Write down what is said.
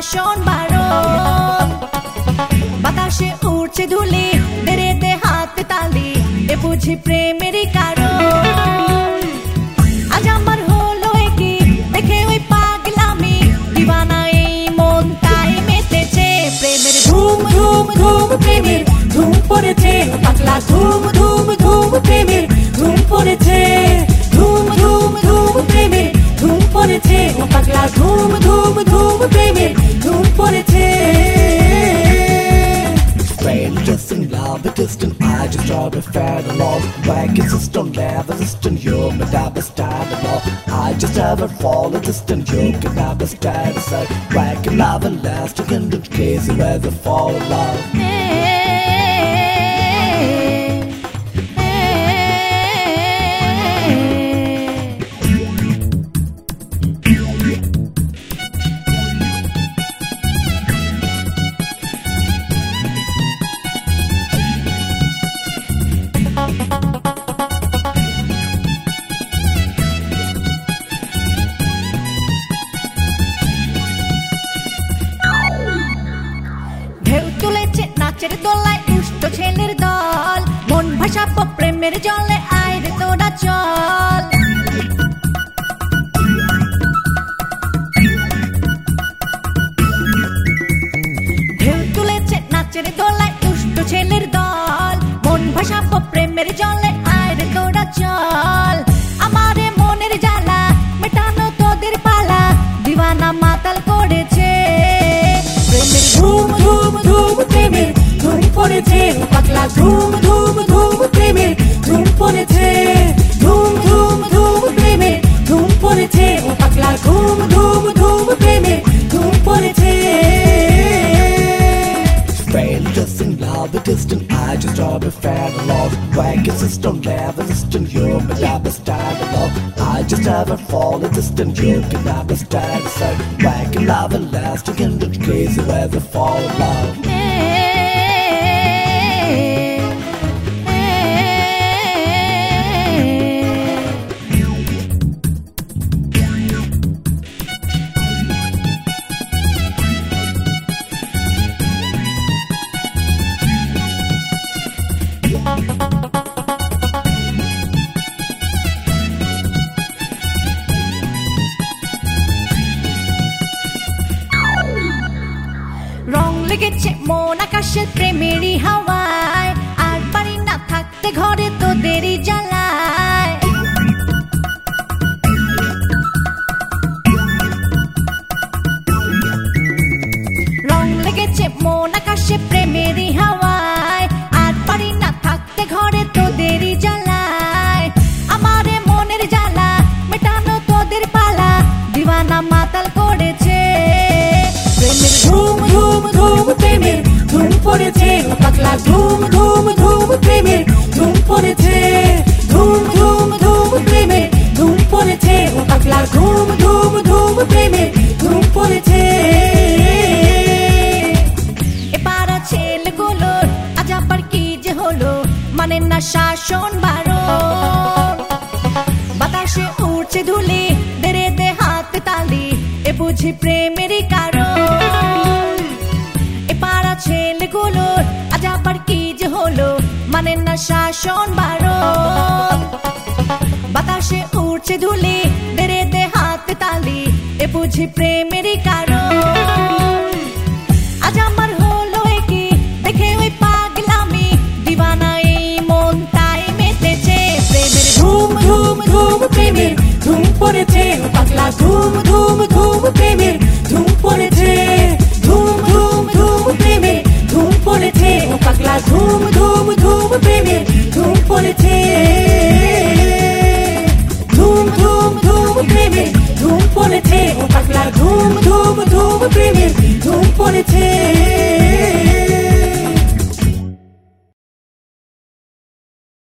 শাসন বারণ বাতাসে উড়ছে ধুলি দেরেতে হাতে তালি এ বুঝি প্রেমেরই কারণ আজ আমার হলো কি দেখে ওই পাগলামি দিওয়ানা এই মন তাই মেতেছে প্রেমের ধুম ধুম ধুম প্রেমের ধুম পড়েছে পাগলা ধুম ধুম ধুম প্রেমের ধুম পড়েছে ধুম ধুম ধুম প্রেমের ধুম পড়েছে ও পাগলা ধুম ধুম ধুম প্রেমের ধুম পড়েছে Distant love, the distant I just draw a fan along. Back is system, never distant, you but I was stand along. I just ever fall a distant, you can never stand aside. Back in love and last, you can do crazy where they fall in love. নাচের দোলায় দুষ্ট ছেলের দল মন ভাসাবো প্রেমের জলে আয় রে তোরা চল ঢেউ তুলেছে নাচের দোলায় দুষ্ট ছেলের দল মন ভাসাবো প্রেমের জলে আয় রে তোরা চল আমারে মনের জ্বালা মেটানো তোদের পালা দিওয়ানা মাতাল করেছে প্রেমের ধুম ধুম ধুম প্রেমের ধুম পড়েছে পাগলা ধুম ধুম ধুম প্রেমের ধুম পড়েছে ধুম ধুম ধুম প্রেমের ধুম পড়েছে ও পাগলা ধুম ধুম ধুম প্রেমের ধুম পড়েছে Distant love, the distant I just draw a fan along. Back is system, never distant, you but I was stand along. I just ever fall a distant, you can never stand aside. Back in love and last, you can do crazy where they fall in love. রং লেগেছে মন আকাশের প্রেমেরই হাওয়ায় আর পারি না থাকতে ঘরে তোদেরই জ্বালায় রং লেগেছে মন আকাশে প্রেমেরই হাওয়ায় আর পারি না থাকতে ঘরে তোদেরই জ্বালায় আমারে মনের জ্বালা মেটানো তোদের পালা দিওয়ানা মাতাল করেছে প্রেমের ধুম ধুম ধুম প্রেমের ধুম পড়েছে পাগলা ধুম ধুম ধুম প্রেমের ধুম পড়েছে ধুম ধুম ধুম প্রেমের ধুম পড়েছে পাগলা ধুম ধুম ধুম প্রেমের ধুম পড়েছে এপারা ছেলেগুলোর আজ আবার কি যে হলো মানে না শাসন বারণ বাতাসে উড়ছে ধুলি দেরেতে হাতে তালি এ বুঝি প্রেমেরই কারণ এ পাড়া ছেলেগুলোর আজ আবার কি যে হলো মানে না শাসন বারণ বাতাসে উড়ছে ধুলি দেরেতে হাতে তালি এ বুঝি প্রেমেরই কারণ আজ আমার হলো কি দেখে ওই পাগলামি দিওয়ানা এই মন তাই মেতেছে প্রেমের ধুম ধুম ধুম প্রেমের ধুম পড়েছে পাগলা ধুম ধুম ধুম প্রেমের ধুম পড়েছে ধুম ধুম ধুম প্রেমের ধুম পড়েছে পাগলা ধুম ধুম ধুম প্রেমের ধুম পড়েছে ধুম ধুম ধুম প্রেমের ধুম পড়েছে পাগলা ধুম ধুম ধুম প্রেমের ধুম পড়েছে